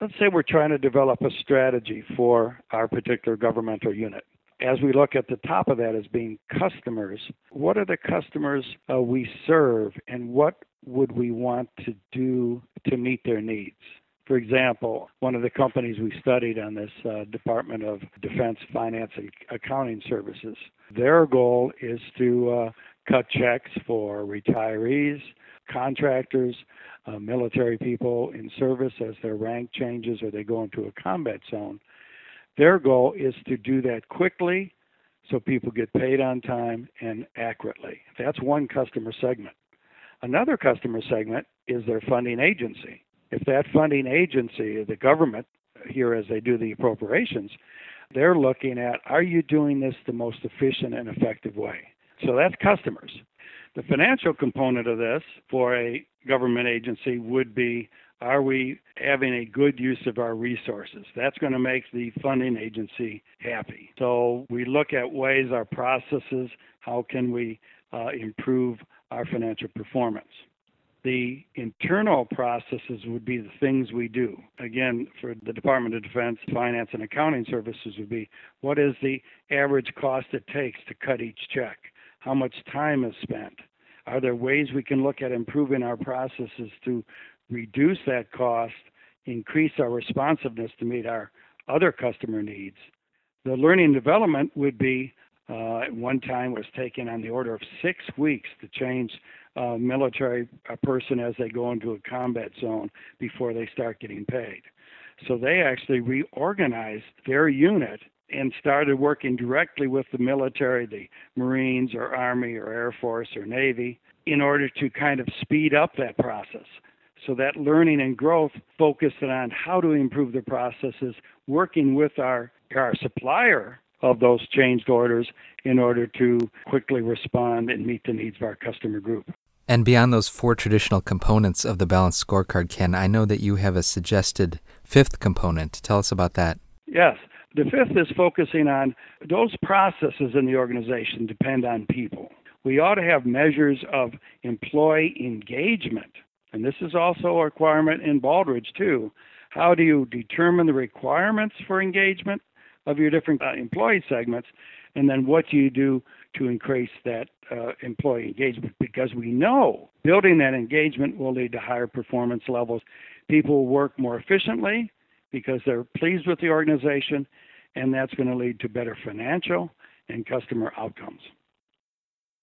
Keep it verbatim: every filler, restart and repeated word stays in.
Let's say we're trying to develop a strategy for our particular governmental unit. As we look at the top of that as being customers, what are the customers uh, we serve, and what would we want to do to meet their needs? For example, one of the companies we studied on this uh, Department of Defense Finance and Accounting Services, their goal is to uh, cut checks for retirees, contractors, uh, military people in service as their rank changes or they go into a combat zone. Their goal is to do that quickly so people get paid on time and accurately. That's one customer segment. Another customer segment is their funding agency. If that funding agency, the government, here as they do the appropriations, they're looking at, are you doing this the most efficient and effective way? So that's customers. The financial component of this for a government agency would be, are we having a good use of our resources? That's going to make the funding agency happy. So we look at ways, our processes, how can we uh, improve our financial performance? The internal processes would be the things we do. Again, for the Department of Defense, Finance and Accounting Services would be, what is the average cost it takes to cut each check? How much time is spent? Are there ways we can look at improving our processes to reduce that cost, increase our responsiveness to meet our other customer needs? The learning development would be, uh, at one time was taking on the order of six weeks to change a military a person as they go into a combat zone before they start getting paid. So they actually reorganized their unit and started working directly with the military, the Marines or Army or Air Force or Navy, in order to kind of speed up that process. So that learning and growth focused on how to improve the processes, working with our, our supplier of those changed orders in order to quickly respond and meet the needs of our customer group. And beyond those four traditional components of the balanced scorecard, Ken, I know that you have a suggested fifth component. Tell us about that. Yes. The fifth is focusing on those processes in the organization depend on people. We ought to have measures of employee engagement. And this is also a requirement in Baldrige, too. How do you determine the requirements for engagement of your different uh, employee segments? And then what do you do to increase that uh, employee engagement? Because we know building that engagement will lead to higher performance levels. People will work more efficiently because they're pleased with the organization, and that's going to lead to better financial and customer outcomes.